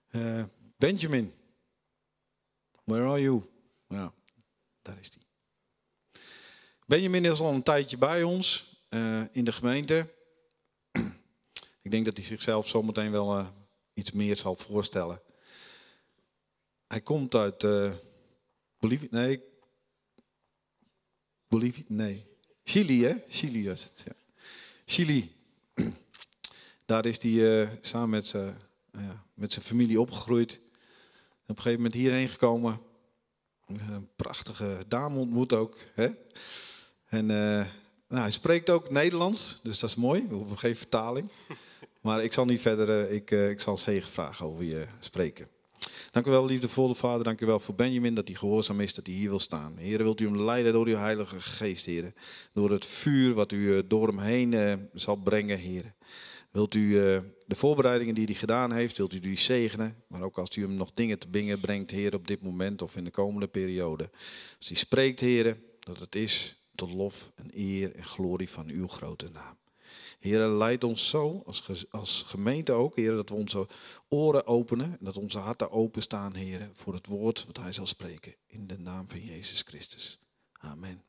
Benjamin, where are you? Nou, daar is hij. Benjamin is al een tijdje bij ons in de gemeente. Ik denk dat hij zichzelf zometeen wel iets meer zal voorstellen. Hij komt uit Bolivia. Nee. Chili, hè? Chili was het. Ja. Chili. Daar is hij samen met zijn familie opgegroeid. En op een gegeven moment hierheen gekomen. Een prachtige dame ontmoet ook. Hè? En hij spreekt ook Nederlands, dus dat is mooi. We hoeven geen vertaling. Maar ik zal niet verder, ik zal zegen vragen over je spreken. Dank u wel, liefdevolle Vader. Dank u wel voor Benjamin, dat hij gehoorzaam is, dat hij hier wil staan. Heer, wilt u hem leiden door uw Heilige Geest, Heer. Door het vuur wat u door hem heen zal brengen, Heer. Wilt u de voorbereidingen die hij gedaan heeft, wilt u die zegenen. Maar ook als u hem nog dingen te bingen brengt, Heer, op dit moment of in de komende periode. Als hij spreekt, Heer, dat het is tot lof en eer en glorie van uw grote naam. Heer, leid ons zo, als gemeente ook, Heer, dat we onze oren openen. En dat onze harten openstaan, Heer, voor het woord wat hij zal spreken. In de naam van Jezus Christus. Amen.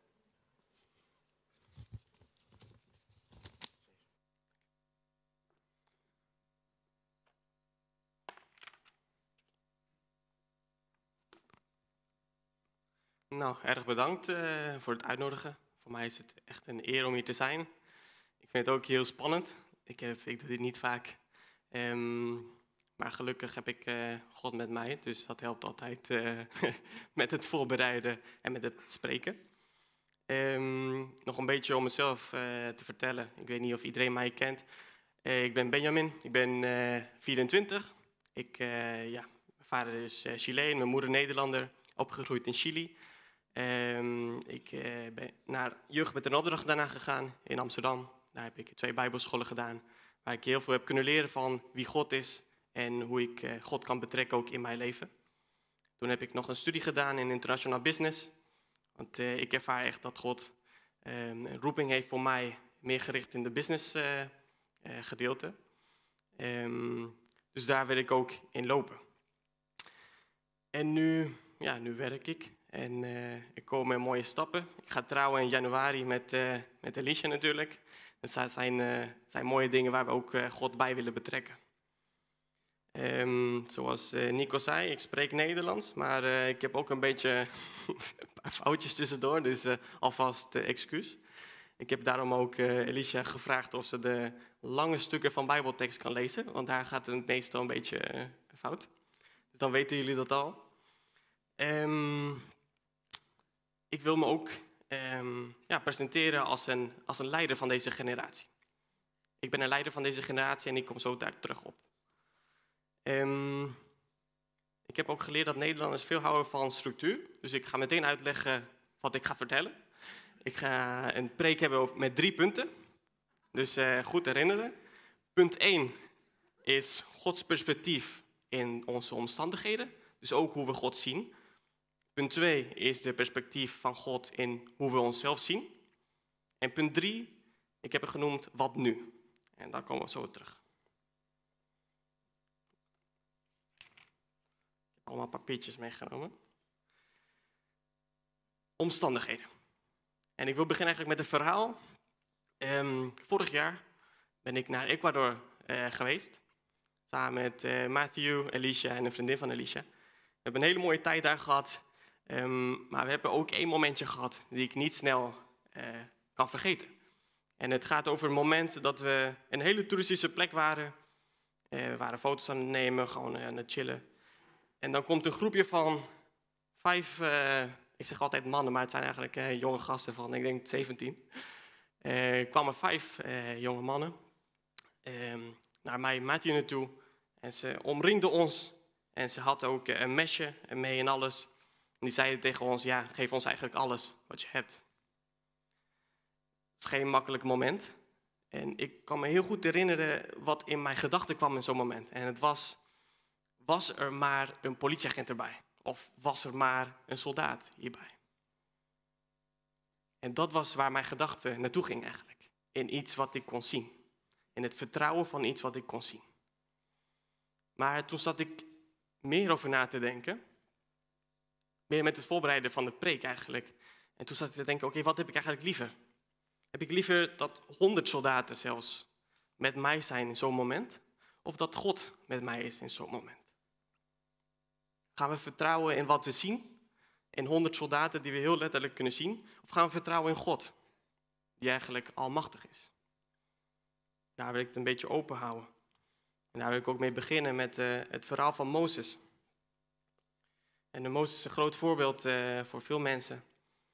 Nou, erg bedankt voor het uitnodigen. Voor mij is het echt een eer om hier te zijn. Ik vind het ook heel spannend. Ik doe dit niet vaak. Maar gelukkig heb ik God met mij. Dus dat helpt altijd met het voorbereiden en met het spreken. Nog een beetje om mezelf te vertellen. Ik weet niet of iedereen mij kent. Ik ben Benjamin. Ik ben 24. Mijn vader is Chileen, mijn moeder Nederlander. Opgegroeid in Chili. Ik ben naar Jeugd met een Opdracht daarna gegaan in Amsterdam. Daar heb ik 2 bijbelscholen gedaan, waar ik heel veel heb kunnen leren van wie God is en hoe ik God kan betrekken ook in mijn leven. Toen heb ik nog een studie gedaan in international business, want ik ervaar echt dat God een roeping heeft voor mij, meer gericht in de business gedeelte. Dus daar wil ik ook in lopen. En nu werk ik. En ik kom in mooie stappen. Ik ga trouwen in januari met Alicia natuurlijk. Dat zijn mooie dingen waar we ook God bij willen betrekken. Zoals Nico zei, ik spreek Nederlands. Maar ik heb ook een beetje een paar foutjes tussendoor. Dus alvast excuus. Ik heb daarom ook Alicia gevraagd of ze de lange stukken van Bijbeltekst kan lezen. Want daar gaat het meestal een beetje fout. Dus dan weten jullie dat al. Ik wil me ook presenteren als een leider van deze generatie. Ik ben een leider van deze generatie en ik kom zo daar terug op. Ik heb ook geleerd dat Nederlanders veel houden van structuur. Dus ik ga meteen uitleggen wat ik ga vertellen. Ik ga een preek hebben met 3 punten. Dus goed herinneren. Punt 1 is Gods perspectief in onze omstandigheden. Dus ook hoe we God zien. Punt 2 is de perspectief van God in hoe we onszelf zien. En punt 3, ik heb het genoemd, wat nu? En daar komen we zo terug. Ik heb allemaal papiertjes meegenomen. Omstandigheden. En ik wil beginnen eigenlijk met een verhaal. Vorig jaar ben ik naar Ecuador geweest. Samen met Matthew, Alicia en een vriendin van Alicia. We hebben een hele mooie tijd daar gehad. Maar we hebben ook 1 momentje gehad die ik niet snel kan vergeten. En het gaat over een moment dat we een hele toeristische plek waren. We waren foto's aan het nemen, gewoon aan het chillen. En dan komt een groepje van 5, ik zeg altijd mannen, maar het zijn eigenlijk jonge gasten van, ik denk 17. Kwamen 5 jonge mannen naar mij, Matthew, naartoe. En ze omringden ons. En ze had ook een mesje mee en alles. En die zeiden tegen ons, ja, geef ons eigenlijk alles wat je hebt. Het is geen makkelijk moment. En ik kan me heel goed herinneren wat in mijn gedachten kwam in zo'n moment. En het was er maar een politieagent erbij? Of was er maar een soldaat hierbij? En dat was waar mijn gedachte naartoe ging eigenlijk. In iets wat ik kon zien. In het vertrouwen van iets wat ik kon zien. Maar toen zat ik meer over na te denken. Meer met het voorbereiden van de preek eigenlijk. En toen zat ik te denken, oké, wat heb ik eigenlijk liever? Heb ik liever dat 100 soldaten zelfs met mij zijn in zo'n moment? Of dat God met mij is in zo'n moment? Gaan we vertrouwen in wat we zien? In 100 soldaten die we heel letterlijk kunnen zien? Of gaan we vertrouwen in God? Die eigenlijk almachtig is. Daar wil ik het een beetje open houden. En daar wil ik ook mee beginnen met het verhaal van Mozes. En Mozes is een groot voorbeeld voor veel mensen.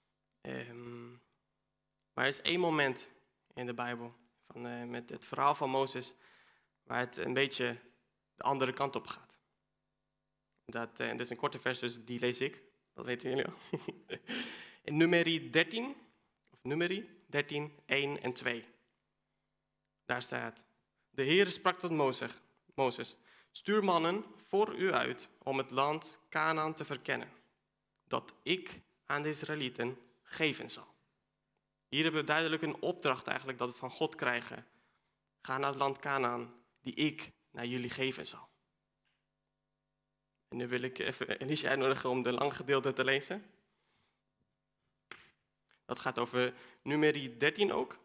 Maar er is één moment in de Bijbel, met het verhaal van Mozes, waar het een beetje de andere kant op gaat. Dat is een korte vers, dus die lees ik. Dat weten jullie al. In Numeri 13, 1 en 2. Daar staat: De Heere sprak tot Mozes, stuur mannen voor u uit om het land Kanaan te verkennen, dat ik aan de Israëlieten geven zal. Hier hebben we duidelijk een opdracht eigenlijk dat we van God krijgen. Ga naar het land Kanaan, die ik naar jullie geven zal. En nu wil ik even Elisha uitnodigen om de lang gedeelte te lezen. Dat gaat over Numeri 13 ook.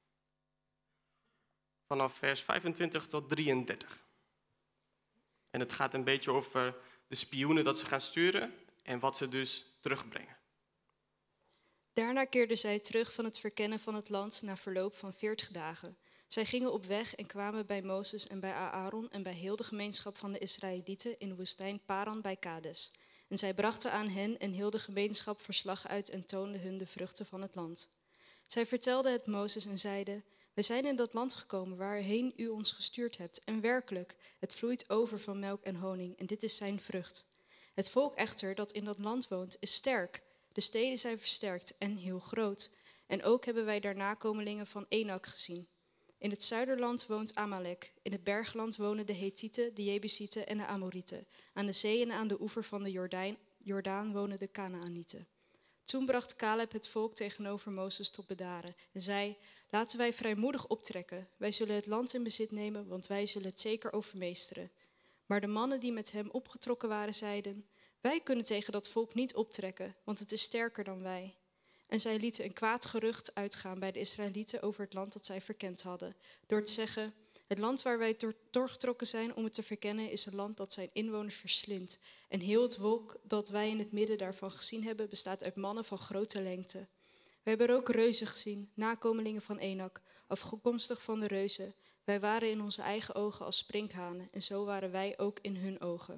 Vanaf vers 25 tot 33. En het gaat een beetje over de spioenen dat ze gaan sturen en wat ze dus terugbrengen. Daarna keerden zij terug van het verkennen van het land na verloop van 40 dagen. Zij gingen op weg en kwamen bij Mozes en bij Aaron en bij heel de gemeenschap van de Israëlieten in de woestijn Paran bij Kades. En zij brachten aan hen en heel de gemeenschap verslag uit en toonden hun de vruchten van het land. Zij vertelden het Mozes en zeiden: Wij zijn in dat land gekomen waarheen u ons gestuurd hebt. En werkelijk, het vloeit over van melk en honing en dit is zijn vrucht. Het volk echter dat in dat land woont is sterk. De steden zijn versterkt en heel groot. En ook hebben wij daar nakomelingen van Enak gezien. In het zuiderland woont Amalek. In het bergland wonen de Hethieten, de Jebusieten en de Amorieten. Aan de zee en aan de oever van de Jordaan wonen de Kanaanieten. Toen bracht Caleb het volk tegenover Mozes tot bedaren en zei: Laten wij vrijmoedig optrekken. Wij zullen het land in bezit nemen, want wij zullen het zeker overmeesteren. Maar de mannen die met hem opgetrokken waren, zeiden: Wij kunnen tegen dat volk niet optrekken, want het is sterker dan wij. En zij lieten een kwaad gerucht uitgaan bij de Israëlieten over het land dat zij verkend hadden, door te zeggen: Het land waar wij doorgetrokken zijn om het te verkennen is een land dat zijn inwoners verslindt. En heel het volk dat wij in het midden daarvan gezien hebben, bestaat uit mannen van grote lengte. We hebben er ook reuzen gezien, nakomelingen van Enak, afkomstig van de reuzen. Wij waren in onze eigen ogen als sprinkhanen en zo waren wij ook in hun ogen.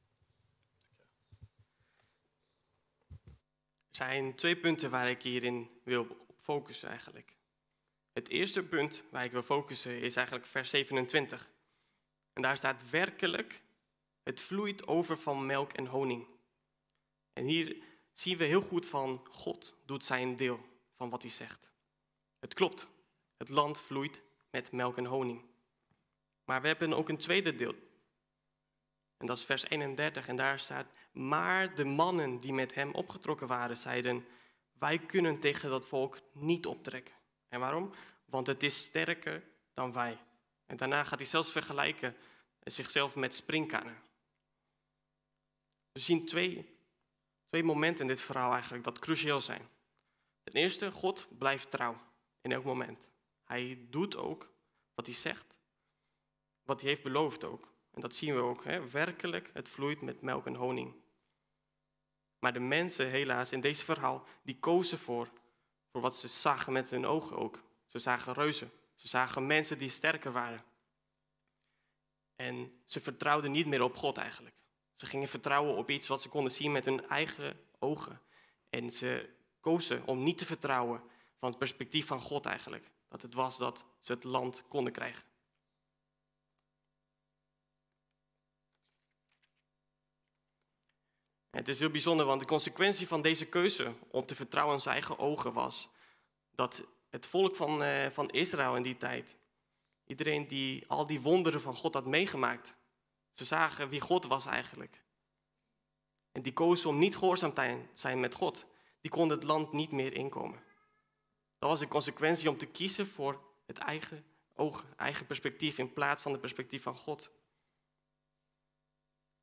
Er zijn 2 punten waar ik hierin wil focussen eigenlijk. Het eerste punt waar ik wil focussen is eigenlijk vers 27. En daar staat werkelijk, het vloeit over van melk en honing. En hier zien we heel goed van God doet zijn deel van wat hij zegt. Het klopt, het land vloeit met melk en honing. Maar we hebben ook een tweede deel. En dat is vers 31 en daar staat: Maar de mannen die met hem opgetrokken waren, zeiden: Wij kunnen tegen dat volk niet optrekken. En waarom? Want het is sterker dan wij. En daarna gaat hij zelfs vergelijken zichzelf met sprinkhanen. We zien twee momenten in dit verhaal eigenlijk dat cruciaal zijn. Ten eerste, God blijft trouw in elk moment. Hij doet ook wat hij zegt, wat hij heeft beloofd ook. En dat zien we ook, hè? Werkelijk, het vloeit met melk en honing. Maar de mensen helaas in deze verhaal, die kozen voor wat ze zagen met hun ogen ook. Ze zagen reuzen, ze zagen mensen die sterker waren. En ze vertrouwden niet meer op God eigenlijk. Ze gingen vertrouwen op iets wat ze konden zien met hun eigen ogen. En ze kozen om niet te vertrouwen van het perspectief van God eigenlijk. Dat het was dat ze het land konden krijgen. Het is heel bijzonder, want de consequentie van deze keuze om te vertrouwen in zijn eigen ogen was dat het volk van Israël in die tijd, iedereen die al die wonderen van God had meegemaakt, ze zagen wie God was eigenlijk. En die kozen om niet gehoorzaam te zijn met God, die konden het land niet meer inkomen. Dat was de consequentie om te kiezen voor het eigen oog, eigen perspectief in plaats van het perspectief van God.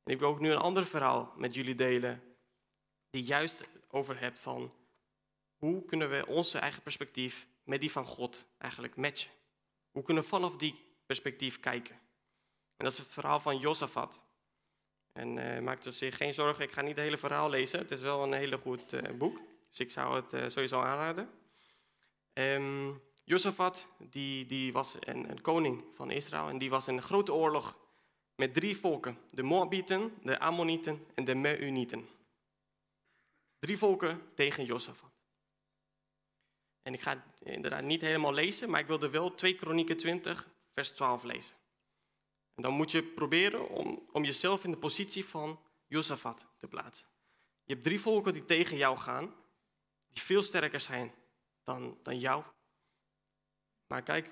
En ik wil ook nu een ander verhaal met jullie delen, die juist over hebt van hoe kunnen we onze eigen perspectief met die van God eigenlijk matchen. Hoe kunnen we vanaf die perspectief kijken. En dat is het verhaal van Josafat. En maak er zich geen zorgen, ik ga niet het hele verhaal lezen. Het is wel een hele goed boek, dus ik zou het sowieso aanraden. Josafat, die was een koning van Israël en die was in een grote oorlog met 3 volken. De Moabieten, de Ammonieten en de Meunieten. 3 volken tegen Josafat. En ik ga het inderdaad niet helemaal lezen, maar ik wilde wel 2 Kronieken 20, vers 12 lezen. En dan moet je proberen om jezelf in de positie van Josafat te plaatsen. Je hebt 3 volken die tegen jou gaan, die veel sterker zijn dan jou. Maar kijk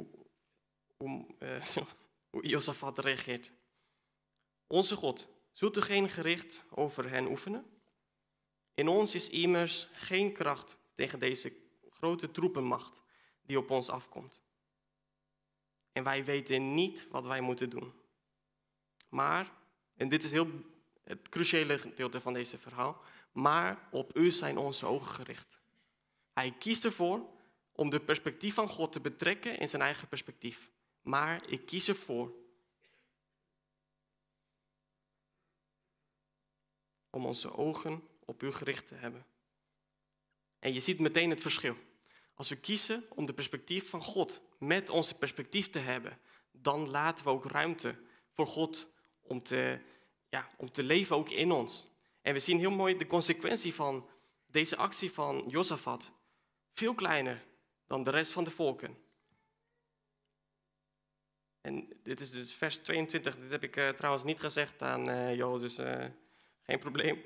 hoe Josafat reageert. Onze God, zult u geen gericht over hen oefenen? In ons is immers geen kracht tegen deze grote troepenmacht die op ons afkomt. En wij weten niet wat wij moeten doen. Maar, en dit is het cruciale gedeelte van deze verhaal, maar op u zijn onze ogen gericht. Hij kiest ervoor om de perspectief van God te betrekken in zijn eigen perspectief. Maar ik kies ervoor om onze ogen op u gericht te hebben. En je ziet meteen het verschil. Als we kiezen om de perspectief van God met onze perspectief te hebben, dan laten we ook ruimte voor God om te leven ook in ons. En we zien heel mooi de consequentie van deze actie van Josafat. Veel kleiner dan de rest van de volken. En dit is dus vers 22. Dit heb ik trouwens niet gezegd aan Jo, dus geen probleem.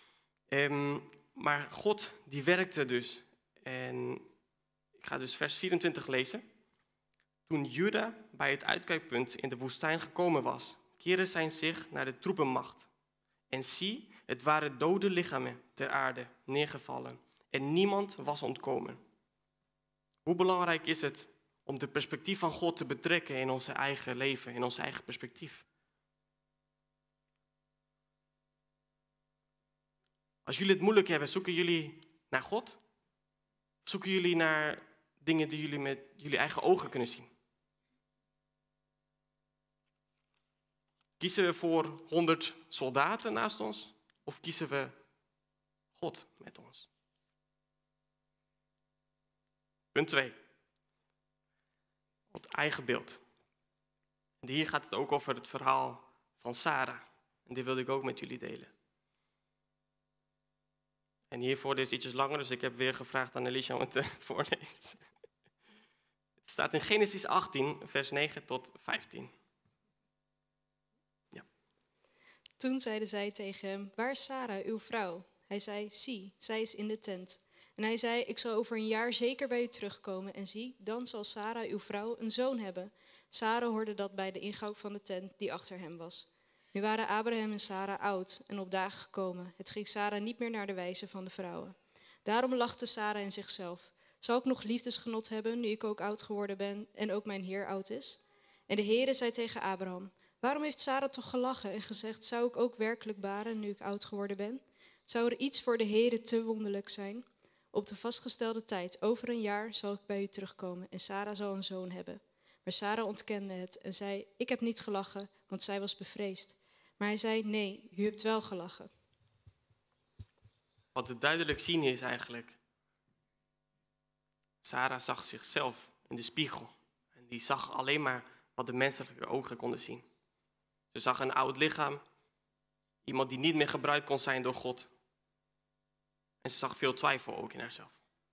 Maar God die werkte dus. En ik ga dus vers 24 lezen. Toen Juda bij het uitkijkpunt in de woestijn gekomen was, keerde zij zich naar de troepenmacht. En zie, het waren dode lichamen ter aarde neergevallen. En niemand was ontkomen. Hoe belangrijk is het om de perspectief van God te betrekken in onze eigen leven, in ons eigen perspectief? Als jullie het moeilijk hebben, zoeken jullie naar God? Zoeken jullie naar dingen die jullie met jullie eigen ogen kunnen zien? Kiezen we voor 100 soldaten naast ons? Of kiezen we God met ons? Punt 2. Het eigen beeld. En hier gaat het ook over het verhaal van Sarah. En dit wilde ik ook met jullie delen. En hiervoor, dit is ietsjes langer, dus ik heb weer gevraagd aan Alicia om het te voorlezen. Het staat in Genesis 18, vers 9 tot 15. Ja. Toen zeiden zij tegen hem, waar is Sarah, uw vrouw? Hij zei, zie, zij is in de tent. En hij zei, ik zal over een jaar zeker bij u terugkomen. En zie, dan zal Sarah, uw vrouw, een zoon hebben. Sarah hoorde dat bij de ingang van de tent die achter hem was. Nu waren Abraham en Sarah oud en op dagen gekomen. Het ging Sarah niet meer naar de wijze van de vrouwen. Daarom lachte Sarah in zichzelf. Zal ik nog liefdesgenot hebben, nu ik ook oud geworden ben en ook mijn Heer oud is? En de Heere zei tegen Abraham, waarom heeft Sarah toch gelachen en gezegd, zou ik ook werkelijk baren nu ik oud geworden ben? Zou er iets voor de Heere te wonderlijk zijn? Op de vastgestelde tijd, over een jaar, zal ik bij u terugkomen en Sarah zal een zoon hebben. Maar Sarah ontkende het en zei, ik heb niet gelachen, want zij was bevreesd. Maar hij zei, nee, u hebt wel gelachen. Wat we duidelijk zien is eigenlijk, Sarah zag zichzelf in de spiegel. En die zag alleen maar wat de menselijke ogen konden zien. Ze zag een oud lichaam, iemand die niet meer gebruikt kon zijn door God. En ze zag veel twijfel ook in haarzelf.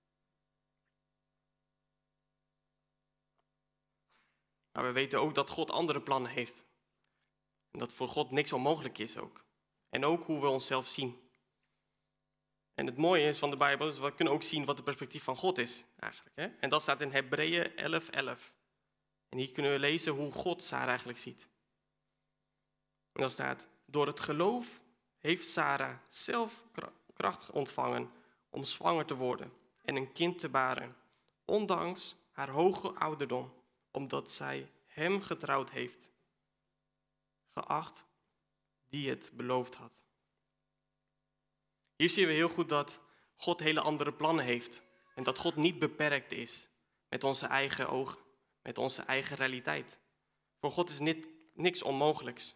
Maar we weten ook dat God andere plannen heeft. En dat voor God niks onmogelijk is ook. En ook hoe we onszelf zien. En het mooie is van de Bijbel is, we kunnen ook zien wat de perspectief van God is eigenlijk. Hè? En dat staat in Hebreeën 11:11. En hier kunnen we lezen hoe God Sarah eigenlijk ziet. En dat staat, door het geloof heeft Sarah zelf kracht ontvangen om zwanger te worden en een kind te baren. Ondanks haar hoge ouderdom, omdat zij hem getrouwd heeft. Geacht, die het beloofd had. Hier zien we heel goed dat God hele andere plannen heeft. En dat God niet beperkt is met onze eigen ogen, met onze eigen realiteit. Voor God is niks onmogelijks.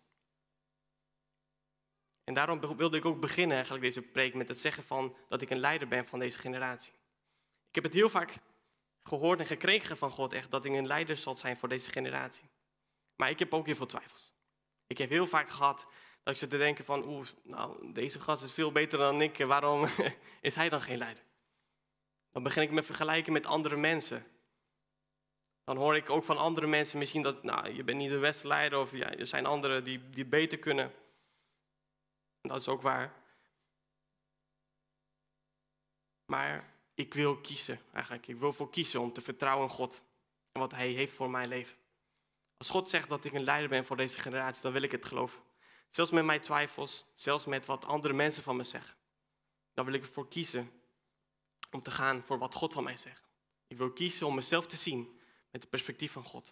En daarom wilde ik ook beginnen eigenlijk deze preek met het zeggen van dat ik een leider ben van deze generatie. Ik heb het heel vaak gehoord en gekregen van God echt dat ik een leider zal zijn voor deze generatie. Maar ik heb ook heel veel twijfels. Ik heb heel vaak gehad dat ik zit te denken van deze gast is veel beter dan ik, waarom is hij dan geen leider? Dan begin ik me vergelijken met andere mensen. Dan hoor ik ook van andere mensen misschien dat je bent niet de beste leider of er zijn anderen die beter kunnen. En dat is ook waar. Maar ik wil kiezen eigenlijk. Ik wil voor kiezen om te vertrouwen in God en wat hij heeft voor mijn leven. Als God zegt dat ik een leider ben voor deze generatie, dan wil ik het geloven. Zelfs met mijn twijfels, zelfs met wat andere mensen van me zeggen. Dan wil ik ervoor kiezen om te gaan voor wat God van mij zegt. Ik wil kiezen om mezelf te zien met het perspectief van God.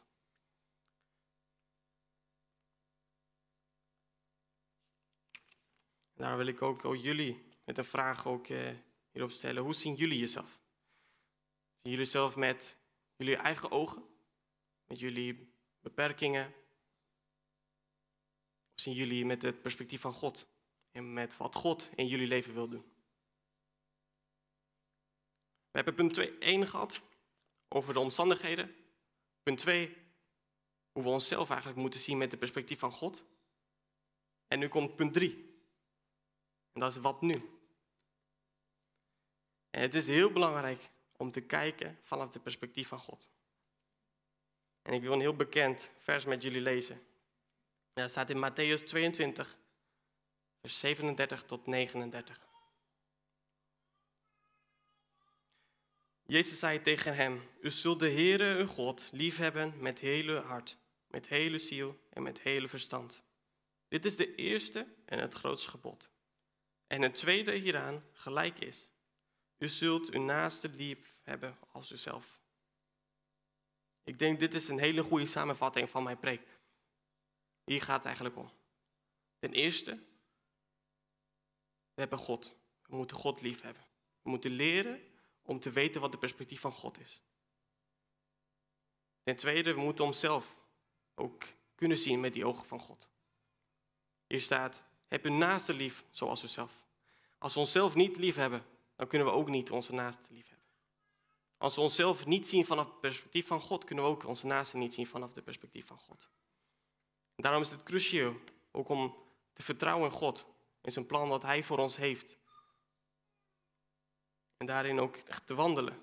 Daar wil ik ook jullie met een vraag hierop stellen. Hoe zien jullie jezelf? Zien jullie zelf met jullie eigen ogen? Met jullie beperkingen? Of zien jullie met het perspectief van God? En met wat God in jullie leven wil doen? We hebben punt 1 gehad over de omstandigheden. Punt 2, hoe we onszelf eigenlijk moeten zien met het perspectief van God. En nu komt punt 3. En dat is wat nu. En het is heel belangrijk om te kijken vanaf het perspectief van God. En ik wil een heel bekend vers met jullie lezen. Dat staat in Mattheüs 22, vers 37 tot 39. Jezus zei tegen hem, u zult de Heere uw God liefhebben met hele hart, met hele ziel en met hele verstand. Dit is de eerste en het grootste gebod. En het tweede hieraan gelijk is. U zult uw naaste lief hebben als uzelf. Ik denk dit is een hele goede samenvatting van mijn preek. Hier gaat het eigenlijk om. Ten eerste, we hebben God. We moeten God lief hebben. We moeten leren om te weten wat het perspectief van God is. Ten tweede, we moeten onszelf ook kunnen zien met die ogen van God. Hier staat, heb uw naaste lief zoals uzelf. Als we onszelf niet lief hebben, dan kunnen we ook niet onze naaste lief hebben. Als we onszelf niet zien vanaf het perspectief van God, kunnen we ook onze naaste niet zien vanaf het perspectief van God. En daarom is het cruciaal ook om te vertrouwen in God en zijn plan wat hij voor ons heeft. En daarin ook echt te wandelen.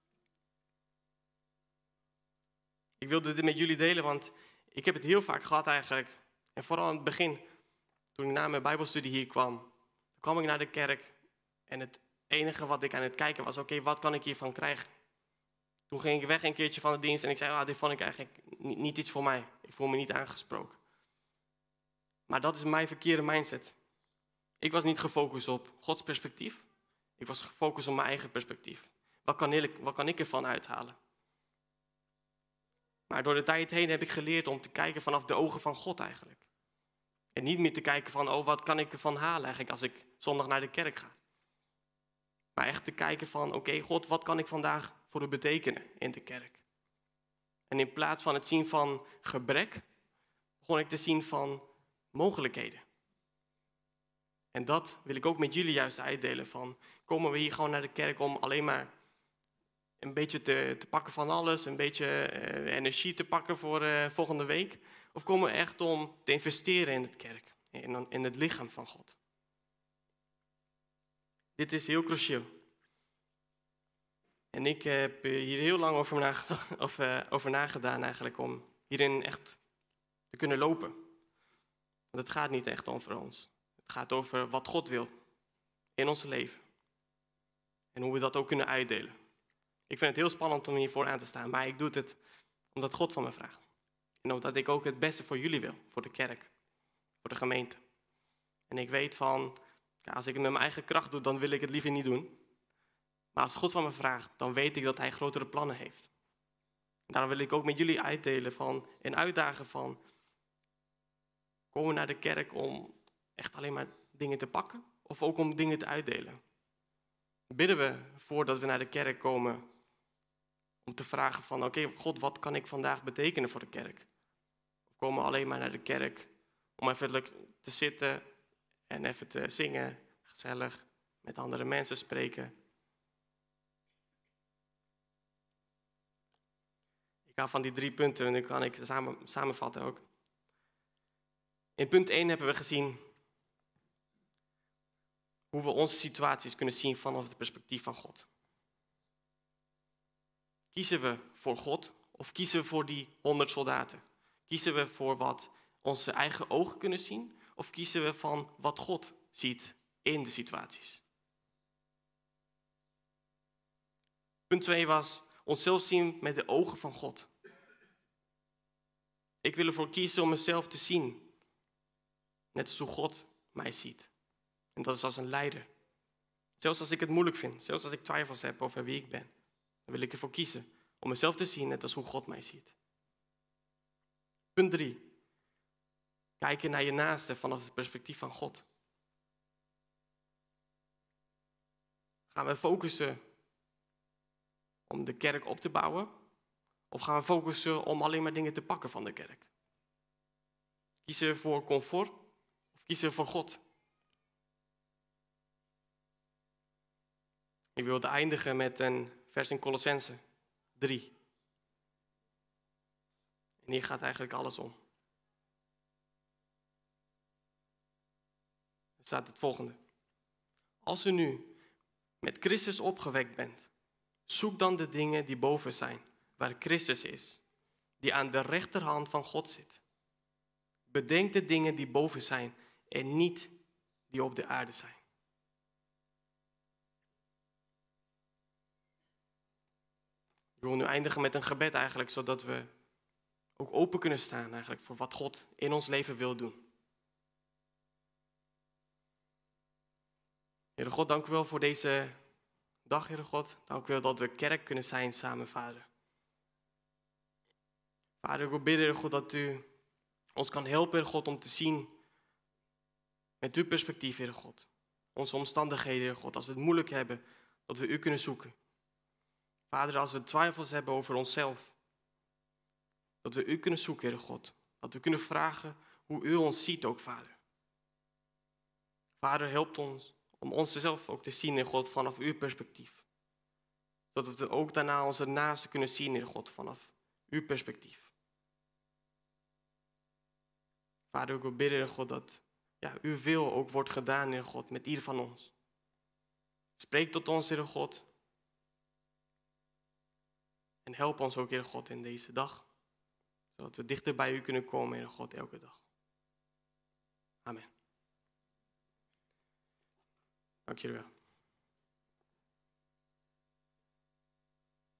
Ik wilde dit met jullie delen, want ik heb het heel vaak gehad eigenlijk. En vooral aan het begin, toen ik na mijn bijbelstudie hier kwam ik naar de kerk. En het enige wat ik aan het kijken was, oké, wat kan ik hiervan krijgen? Toen ging ik weg een keertje van de dienst en ik zei, dit vond ik eigenlijk niet iets voor mij. Ik voel me niet aangesproken. Maar dat is mijn verkeerde mindset. Ik was niet gefocust op Gods perspectief. Ik was gefocust op mijn eigen perspectief. Wat kan ik ervan uithalen? Maar door de tijd heen heb ik geleerd om te kijken vanaf de ogen van God eigenlijk. En niet meer te kijken van, wat kan ik ervan halen eigenlijk als ik zondag naar de kerk ga. Maar echt te kijken van, oké, God, wat kan ik vandaag voor u betekenen in de kerk? En in plaats van het zien van gebrek, begon ik te zien van mogelijkheden. En dat wil ik ook met jullie juist uitdelen van, komen we hier gewoon naar de kerk om alleen maar een beetje te pakken van alles, een beetje energie te pakken voor volgende week? Of komen we echt om te investeren in de kerk, in het lichaam van God? Dit is heel cruciaal. En ik heb hier heel lang over nagedaan eigenlijk om hierin echt te kunnen lopen. Want het gaat niet echt over ons. Het gaat over wat God wil in ons leven. En hoe we dat ook kunnen uitdelen. Ik vind het heel spannend om hiervoor aan te staan, maar ik doe het omdat God van me vraagt. En omdat ik ook het beste voor jullie wil, voor de kerk, voor de gemeente. En ik weet van, als ik het met mijn eigen kracht doe, dan wil ik het liever niet doen. Maar als God van me vraagt, dan weet ik dat hij grotere plannen heeft. En daarom wil ik ook met jullie uitdelen en uitdagen van, kom naar de kerk om echt alleen maar dingen te pakken of ook om dingen te uitdelen? Bidden we voordat we naar de kerk komen om te vragen van oké, God, wat kan ik vandaag betekenen voor de kerk? Of komen we alleen maar naar de kerk om even te zitten en even te zingen, gezellig, met andere mensen spreken? Ik hou van die 3 punten en nu kan ik ze samenvatten ook. In punt 1 hebben we gezien hoe we onze situaties kunnen zien vanaf het perspectief van God. Kiezen we voor God of kiezen we voor die 100 soldaten? Kiezen we voor wat onze eigen ogen kunnen zien of kiezen we van wat God ziet in de situaties? Punt 2 was onszelf zien met de ogen van God. Ik wil ervoor kiezen om mezelf te zien, net als hoe God mij ziet. En dat is als een leider. Zelfs als ik het moeilijk vind, zelfs als ik twijfels heb over wie ik ben, dan wil ik ervoor kiezen om mezelf te zien, net als hoe God mij ziet. Punt 3. Kijken naar je naaste vanaf het perspectief van God. Gaan we focussen om de kerk op te bouwen? Of gaan we focussen om alleen maar dingen te pakken van de kerk? Kiezen we voor comfort of kiezen we voor God? Ik wilde eindigen met een vers in Colossenzen 3. En hier gaat eigenlijk alles om. Er staat het volgende. Als u nu met Christus opgewekt bent, zoek dan de dingen die boven zijn, waar Christus is, die aan de rechterhand van God zit. Bedenk de dingen die boven zijn en niet die op de aarde zijn. Ik wil nu eindigen met een gebed eigenlijk, zodat we ook open kunnen staan eigenlijk voor wat God in ons leven wil doen. Heere God, dank u wel voor deze dag, Heere God. Dank u wel dat we kerk kunnen zijn samen, Vader. Vader, ik wil bidden, Heere God, dat u ons kan helpen, Heere God, om te zien met uw perspectief, Heere God. Onze omstandigheden, Heere God, als we het moeilijk hebben, dat we u kunnen zoeken. Vader, als we twijfels hebben over onszelf, dat we u kunnen zoeken, Heere God. Dat we kunnen vragen hoe u ons ziet ook, Vader. Vader, helpt ons om onszelf ook te zien, Heer God, vanaf uw perspectief. Zodat we ook daarna onze naasten kunnen zien, Heer God, vanaf uw perspectief. Vader, ik wil bidden, Heer God, dat uw wil ook wordt gedaan, Heer God, met ieder van ons. Spreek tot ons, Heer God. En help ons ook, Heer God, in deze dag. Zodat we dichter bij u kunnen komen, Heer God, elke dag. Amen. Dank jullie wel.